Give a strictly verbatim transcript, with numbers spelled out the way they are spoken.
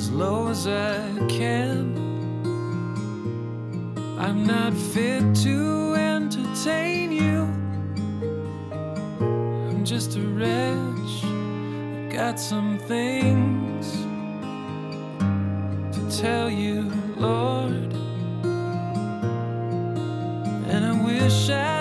as low as I can. I'm not fit to entertain you. I'm just a wretch. I've got some things to tell you, Lord, and I wish I